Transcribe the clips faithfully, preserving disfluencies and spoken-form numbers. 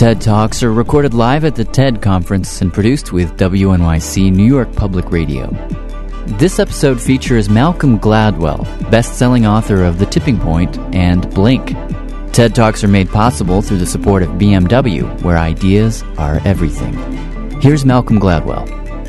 TED Talks are recorded live at the TED Conference and produced with W N Y C New York Public Radio. This episode features Malcolm Gladwell, best-selling author of The Tipping Point and Blink. TED Talks are made possible through the support of B M W, where ideas are everything. Here's Malcolm Gladwell.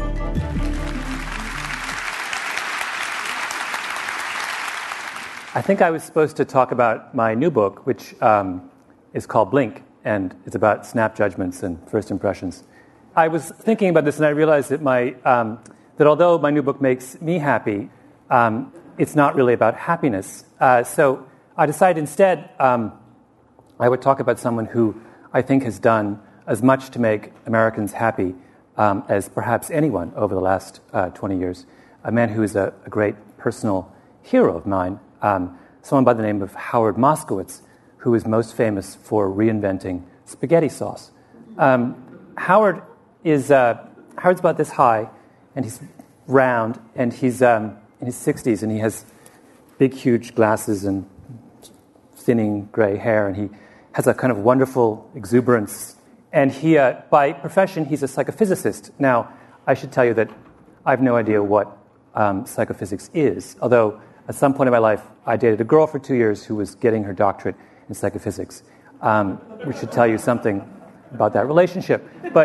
I think I was supposed to talk about my new book, which um, is called Blink, and it's about snap judgments and first impressions. I was thinking about this, and I realized that my um, that although my new book makes me happy, um, it's not really about happiness. Uh, so I decided instead um, I would talk about someone who I think has done as much to make Americans happy um, as perhaps anyone over the last uh, twenty years. A man who is a, a great personal hero of mine, um, someone by the name of Howard Moskowitz, who is most famous for reinventing spaghetti sauce. Um, Howard is uh, Howard's about this high, and he's round, and he's um, in his sixties, and he has big, huge glasses and thinning gray hair, and he has a kind of wonderful exuberance. And he, uh, by profession, he's a psychophysicist. Now, I should tell you that I have no idea what um, psychophysics is, although at some point in my life, I dated a girl for two years who was getting her doctorate in psychophysics, um, which should tell you something about that relationship. But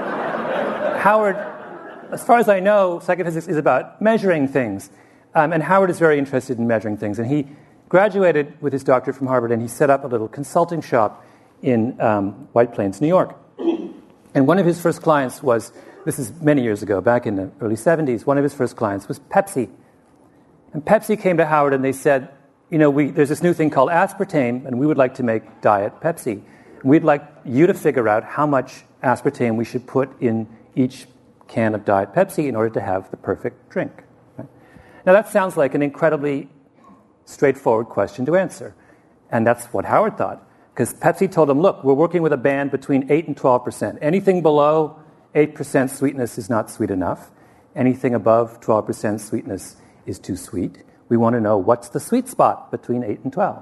Howard, as far as I know, psychophysics is about measuring things, um, and Howard is very interested in measuring things. And he graduated with his doctorate from Harvard, and he set up a little consulting shop in um, White Plains, New York. And one of his first clients was, this is many years ago, back in the early seventies, one of his first clients was Pepsi. And Pepsi came to Howard and they said, you know, we, there's this new thing called aspartame, and we would like to make Diet Pepsi. And we'd like you to figure out how much aspartame we should put in each can of Diet Pepsi in order to have the perfect drink. Right? Now, that sounds like an incredibly straightforward question to answer. And that's what Howard thought. Because Pepsi told him, look, we're working with a band between eight and twelve percent. Anything below eight percent sweetness is not sweet enough. Anything above twelve percent sweetness is too sweet. We want to know what's the sweet spot between eight and twelve.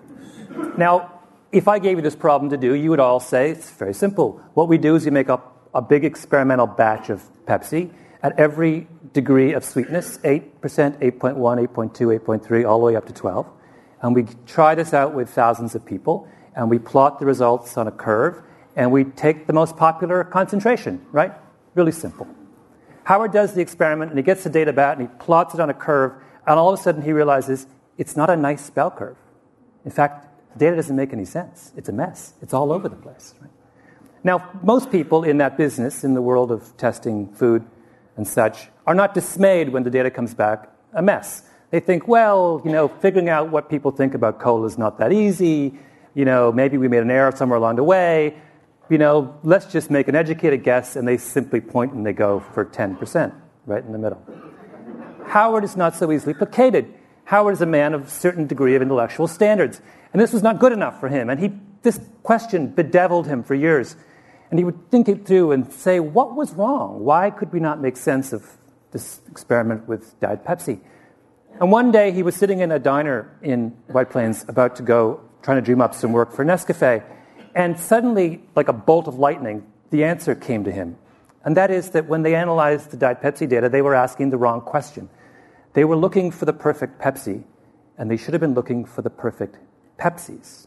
Now, if I gave you this problem to do, you would all say, it's very simple. What we do is we make up a big experimental batch of Pepsi at every degree of sweetness, eight percent, eight point one, eight point two, eight point three, all the way up to twelve. And we try this out with thousands of people, and we plot the results on a curve, and we take the most popular concentration, right? Really simple. Howard does the experiment, and he gets the data back, and he plots it on a curve, and all of a sudden he realizes it's not a nice bell curve. In fact, the data doesn't make any sense. It's a mess. It's all over the place. Right? Now, most people in that business, in the world of testing food and such, are not dismayed when the data comes back a mess. They think, well, you know, figuring out what people think about cola is not that easy. You know, maybe we made an error somewhere along the way. You know, let's just make an educated guess, and they simply point and they go for ten percent, right in the middle. Howard is not so easily placated. Howard is a man of a certain degree of intellectual standards, and this was not good enough for him. And he, this question bedeviled him for years. And he would think it through and say, what was wrong? Why could we not make sense of this experiment with Diet Pepsi? And one day he was sitting in a diner in White Plains about to go, trying to dream up some work for Nescafe. And suddenly, like a bolt of lightning, the answer came to him. And that is that when they analyzed the Diet Pepsi data, they were asking the wrong question. They were looking for the perfect Pepsi, and they should have been looking for the perfect Pepsis.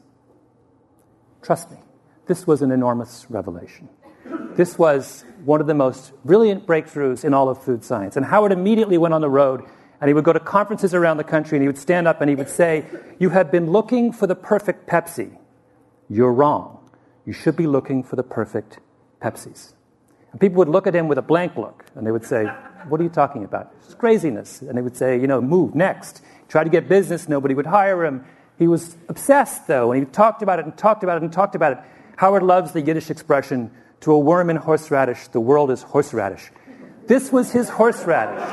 Trust me, this was an enormous revelation. This was one of the most brilliant breakthroughs in all of food science. And Howard immediately went on the road, and he would go to conferences around the country, and he would stand up and he would say, you have been looking for the perfect Pepsi. You're wrong. You should be looking for the perfect Pepsis. And people would look at him with a blank look, and they would say, what are you talking about? It's craziness. And they would say, you know, move, next. He tried to get business, nobody would hire him. He was obsessed, though, and he talked about it and talked about it and talked about it. Howard loves the Yiddish expression, to a worm in horseradish, the world is horseradish. This was his horseradish.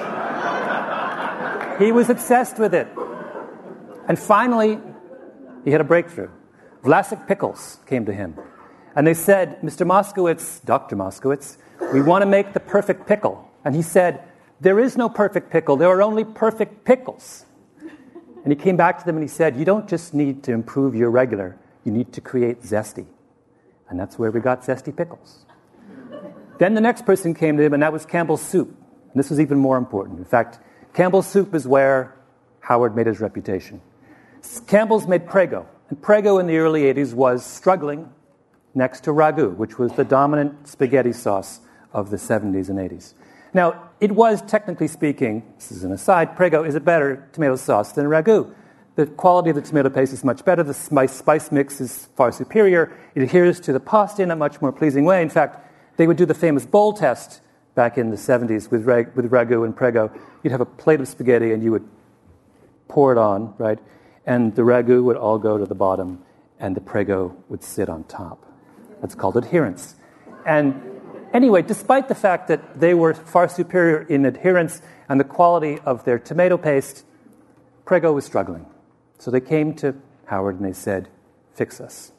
He was obsessed with it. And finally, he had a breakthrough. Vlasic Pickles came to him. And they said, Mister Moskowitz, Doctor Moskowitz, we want to make the perfect pickle. And he said, there is no perfect pickle. There are only perfect pickles. And he came back to them and he said, you don't just need to improve your regular. You need to create zesty. And that's where we got zesty pickles. Then the next person came to him, and that was Campbell's Soup. And this was even more important. In fact, Campbell's Soup is where Howard made his reputation. Campbell's made Prego. And Prego in the early eighties was struggling next to Ragu, which was the dominant spaghetti sauce of the seventies and eighties. Now, it was, technically speaking, this is an aside, Prego is a better tomato sauce than Ragu. The quality of the tomato paste is much better. The spice, spice mix is far superior. It adheres to the pasta in a much more pleasing way. In fact, they would do the famous bowl test back in the seventies with, rag, with Ragu and Prego. You'd have a plate of spaghetti and you would pour it on, right? And the Ragu would all go to the bottom and the Prego would sit on top. That's called adherence. And anyway, despite the fact that they were far superior in adherence and the quality of their tomato paste, Prego was struggling. So they came to Howard and they said, fix us.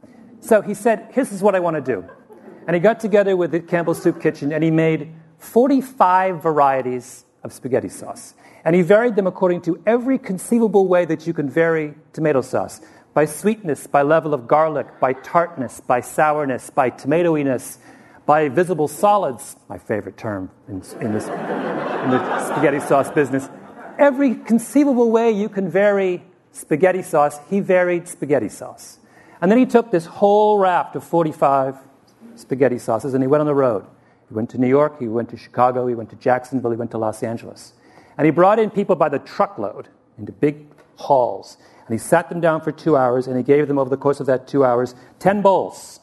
So he said, this is what I want to do. And he got together with the Campbell's Soup Kitchen and he made forty-five varieties of spaghetti sauce. And he varied them according to every conceivable way that you can vary tomato sauce. By sweetness, by level of garlic, by tartness, by sourness, by tomatoiness, by visible solids, my favorite term in, in, this, in the spaghetti sauce business. Every conceivable way you can vary spaghetti sauce, he varied spaghetti sauce. And then he took this whole raft of forty-five spaghetti sauces and he went on the road. He went to New York, he went to Chicago, he went to Jacksonville, he went to Los Angeles. And he brought in people by the truckload into big halls. And he sat them down for two hours and he gave them over the course of that two hours ten bowls.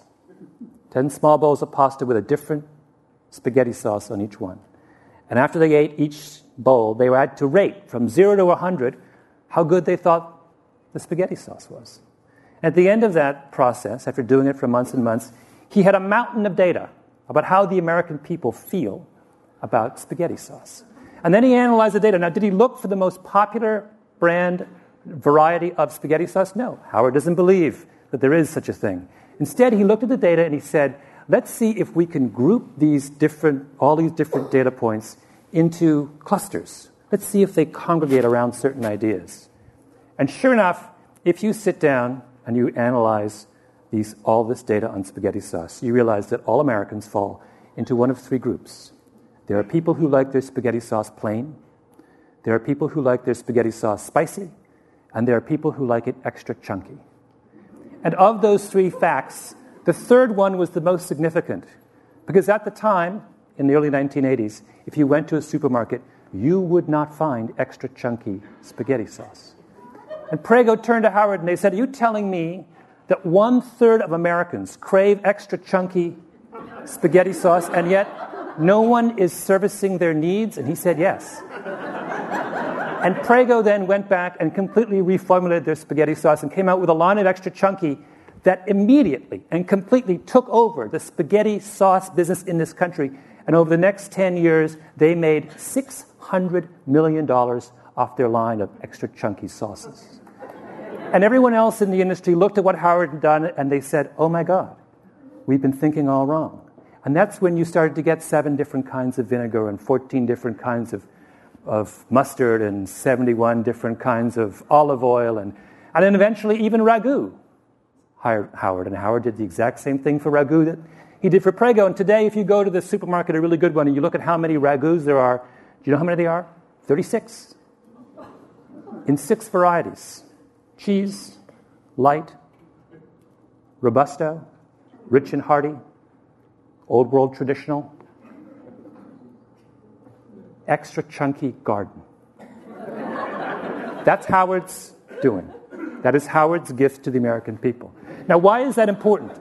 ten small bowls of pasta with a different spaghetti sauce on each one. And after they ate each bowl, they had to rate from zero to one hundred how good they thought the spaghetti sauce was. At the end of that process, after doing it for months and months, he had a mountain of data about how the American people feel about spaghetti sauce. And then he analyzed the data. Now, did he look for the most popular brand variety of spaghetti sauce? No. Howard doesn't believe that there is such a thing. Instead, he looked at the data and he said, let's see if we can group these different, all these different data points into clusters. Let's see if they congregate around certain ideas. And sure enough, if you sit down and you analyze these, all this data on spaghetti sauce, you realize that all Americans fall into one of three groups. There are people who like their spaghetti sauce plain. There are people who like their spaghetti sauce spicy. And there are people who like it extra chunky. And of those three facts, the third one was the most significant. Because at the time, in the early nineteen eighties, if you went to a supermarket, you would not find extra chunky spaghetti sauce. And Prego turned to Howard and they said, are you telling me that one-third of Americans crave extra chunky spaghetti sauce and yet no one is servicing their needs? And he said yes. And Prego then went back and completely reformulated their spaghetti sauce and came out with a line of extra chunky that immediately and completely took over the spaghetti sauce business in this country. And over the next ten years, they made six hundred million dollars off their line of extra chunky sauces. And everyone else in the industry looked at what Howard had done and they said, oh my God, we've been thinking all wrong. And that's when you started to get seven different kinds of vinegar and fourteen different kinds of, of mustard and seventy-one different kinds of olive oil and, and then eventually even Ragu hired Howard. And Howard did the exact same thing for Ragu that he did for Prego. And today, if you go to the supermarket, a really good one, and you look at how many Ragus there are, do you know how many there are? thirty-six. In six varieties. Cheese, light, Robusto, rich and hearty, old world traditional, extra chunky garden. That's Howard's doing. That is Howard's gift to the American people. Now, why is that important?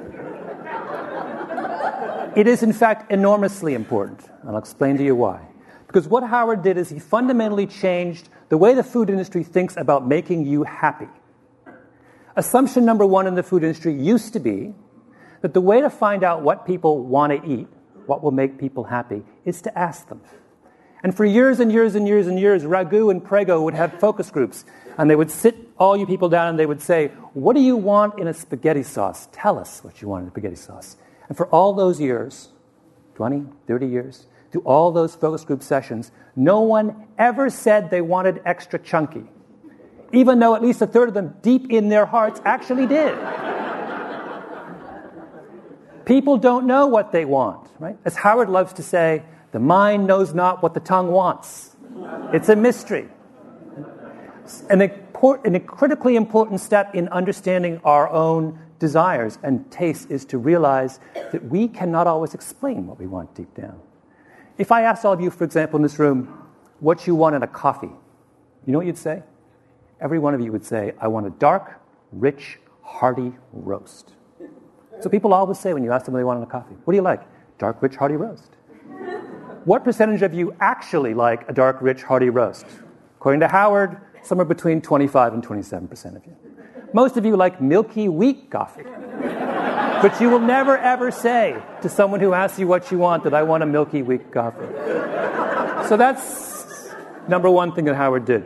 It is, in fact, enormously important. I'll explain to you why. Because what Howard did is he fundamentally changed the way the food industry thinks about making you happy. Assumption number one in the food industry used to be that the way to find out what people want to eat, what will make people happy, is to ask them. And for years and years and years and years, Ragu and Prego would have focus groups. And they would sit all you people down and they would say, what do you want in a spaghetti sauce? Tell us what you want in a spaghetti sauce. And for all those years, twenty, thirty years, through all those focus group sessions, no one ever said they wanted extra chunky, even though at least a third of them, deep in their hearts, actually did. People don't know what they want, right? As Howard loves to say, the mind knows not what the tongue wants. It's a mystery. An, important, a critically important step in understanding our own desires and tastes is to realize that we cannot always explain what we want deep down. If I asked all of you, for example, in this room, what you want in a coffee, you know what you'd say? Every one of you would say, I want a dark, rich, hearty roast. So people always say when you ask them what they want in a coffee, what do you like? Dark, rich, hearty roast. What percentage of you actually like a dark, rich, hearty roast? According to Howard, somewhere between twenty-five and twenty-seven percent of you. Most of you like milky, weak coffee. But you will never, ever say to someone who asks you what you want that I want a milky, weak coffee. So that's number one thing that Howard did.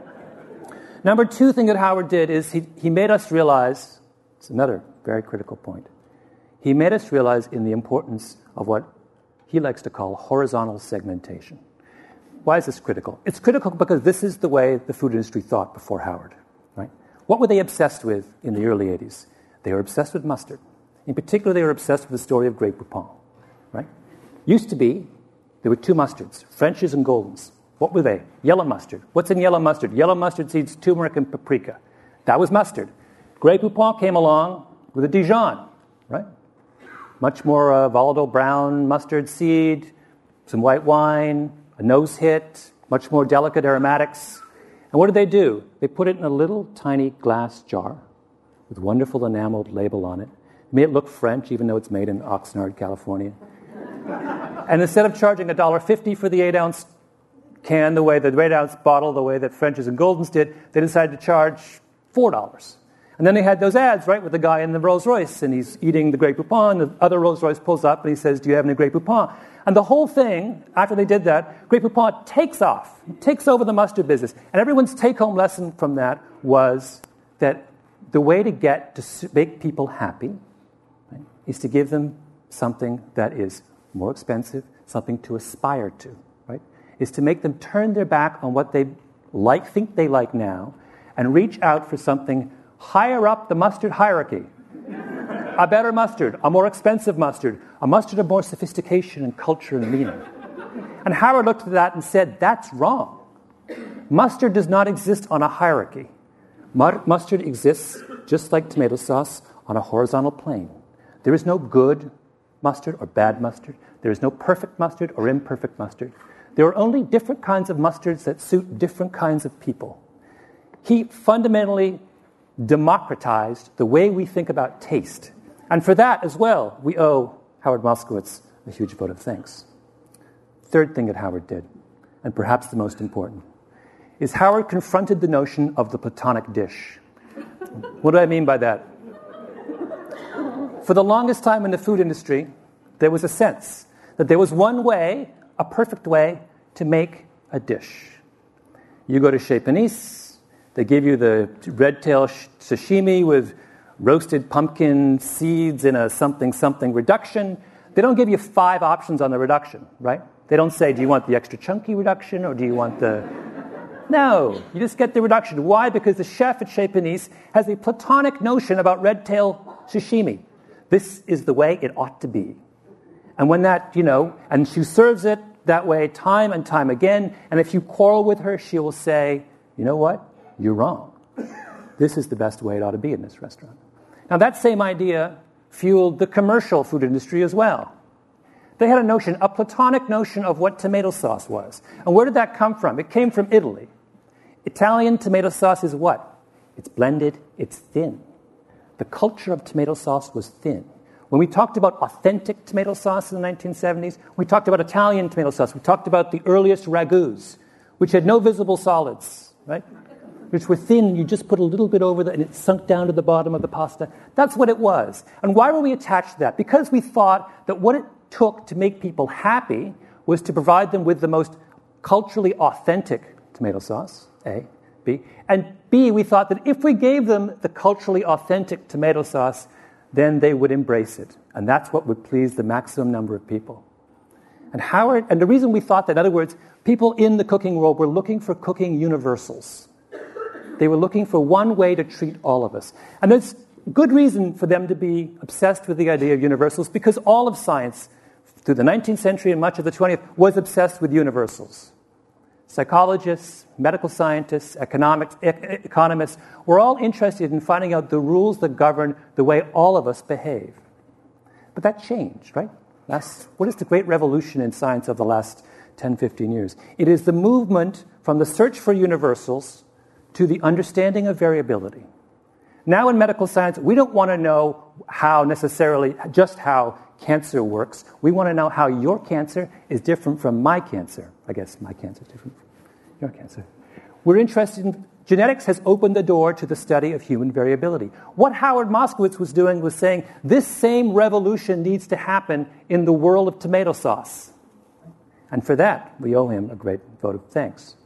Number two thing that Howard did is he, he made us realize, it's another very critical point, he made us realize in the importance of what he likes to call horizontal segmentation. Why is this critical? It's critical because this is the way the food industry thought before Howard. Right? What were they obsessed with in the early eighties? They were obsessed with mustard. In particular, they were obsessed with the story of Grey Poupon. Right? Used to be, there were two mustards, French's and Golden's. What were they? Yellow mustard. What's in yellow mustard? Yellow mustard seeds, turmeric, and paprika. That was mustard. Grey Poupon came along with a Dijon, right? Much more uh, volatile brown mustard seed, some white wine, a nose hit, much more delicate aromatics. And what did they do? They put it in a little tiny glass jar with a wonderful enameled label on it. They made it look French, even though it's made in Oxnard, California. And instead of charging one dollar fifty for the eight-ounce can, the way the eight-ounce bottle, the way that French's and Golden's did, they decided to charge four dollars. And then they had those ads, right, with the guy in the Rolls Royce, and he's eating the Grey Poupon, the other Rolls Royce pulls up, and he says, do you have any Grey Poupon? And the whole thing, after they did that, Grey Poupon takes off, takes over the mustard business. And everyone's take-home lesson from that was that the way to get to make people happy, right, is to give them something that is more expensive, something to aspire to, right? Is to make them turn their back on what they like, think they like now, and reach out for something higher up the mustard hierarchy. A better mustard, a more expensive mustard, a mustard of more sophistication and culture and meaning. And Howard looked at that and said, that's wrong. Mustard does not exist on a hierarchy. Mustard exists, just like tomato sauce, on a horizontal plane. There is no good mustard or bad mustard. There is no perfect mustard or imperfect mustard. There are only different kinds of mustards that suit different kinds of people. He fundamentally democratized the way we think about taste. And for that as well, we owe Howard Moskowitz a huge vote of thanks. Third thing that Howard did, and perhaps the most important, is Howard confronted the notion of the Platonic dish. What do I mean by that? For the longest time in the food industry, there was a sense that there was one way, a perfect way, to make a dish. You go to Chez Panisse, they give you the red tail sashimi with roasted pumpkin seeds in a something-something reduction. They don't give you five options on the reduction, right? They don't say, do you want the extra chunky reduction or do you want the... No, you just get the reduction. Why? Because the chef at Chez Panisse has a Platonic notion about red tail sashimi. This is the way it ought to be. And when that, you know, and she serves it that way time and time again, and if you quarrel with her, she will say, you know what? You're wrong. This is the best way it ought to be in this restaurant. Now, that same idea fueled the commercial food industry as well. They had a notion, a Platonic notion of what tomato sauce was. And where did that come from? It came from Italy. Italian tomato sauce is what? It's blended, it's thin. The culture of tomato sauce was thin. When we talked about authentic tomato sauce in the nineteen seventies, we talked about Italian tomato sauce. We talked about the earliest ragouts, which had no visible solids, right? Which were thin, you just put a little bit over the, and it sunk down to the bottom of the pasta. That's what it was. And why were we attached to that? Because we thought that what it took to make people happy was to provide them with the most culturally authentic tomato sauce, A, B. And B, we thought that if we gave them the culturally authentic tomato sauce, then they would embrace it. And that's what would please the maximum number of people. And Howard, and the reason we thought that, in other words, people in the cooking world were looking for cooking universals. They were looking for one way to treat all of us. And there's good reason for them to be obsessed with the idea of universals, because all of science through the nineteenth century and much of the twentieth was obsessed with universals. Psychologists, medical scientists, economics, e- economists were all interested in finding out the rules that govern the way all of us behave. But that changed, right? That's, what is the great revolution in science of the last ten, fifteen years? It is the movement from the search for universals to the understanding of variability. Now in medical science, we don't want to know how necessarily, just how cancer works. We want to know how your cancer is different from my cancer. I guess my cancer is different from your cancer. We're interested in, genetics has opened the door to the study of human variability. What Howard Moskowitz was doing was saying, this same revolution needs to happen in the world of tomato sauce. And for that, we owe him a great vote of thanks.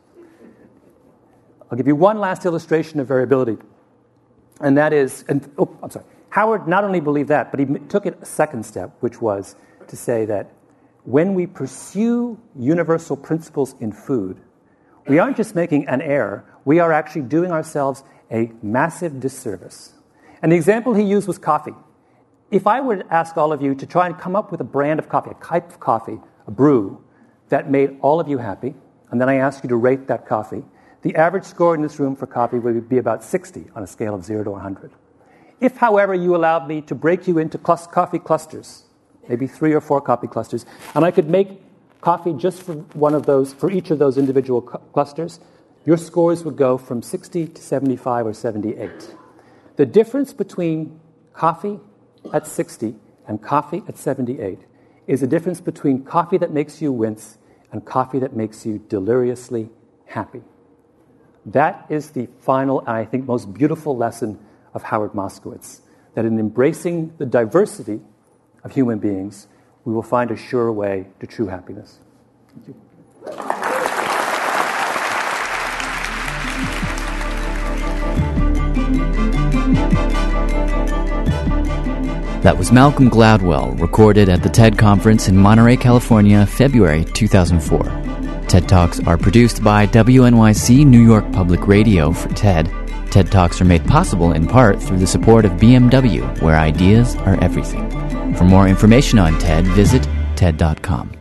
I'll give you one last illustration of variability. And that is, and, oh, I'm sorry. Howard not only believed that, but he took it a second step, which was to say that when we pursue universal principles in food, we aren't just making an error, we are actually doing ourselves a massive disservice. And the example he used was coffee. If I were to ask all of you to try and come up with a brand of coffee, a type of coffee, a brew, that made all of you happy, and then I asked you to rate that coffee, the average score in this room for coffee would be about sixty on a scale of zero to one hundred. If, however, you allowed me to break you into clus- coffee clusters, maybe three or four coffee clusters, and I could make coffee just for one of those, for each of those individual cu- clusters, your scores would go from sixty to seventy-five or seventy-eight. The difference between coffee at sixty and coffee at seventy-eight is the difference between coffee that makes you wince and coffee that makes you deliriously happy. That is the final, and I think most beautiful lesson of Howard Moskowitz, that in embracing the diversity of human beings, we will find a sure way to true happiness. Thank you. That was Malcolm Gladwell, recorded at the TED Conference in Monterey, California, February two thousand four. TED Talks are produced by W N Y C New York Public Radio for TED. TED Talks are made possible in part through the support of B M W, where ideas are everything. For more information on TED, visit ted dot com.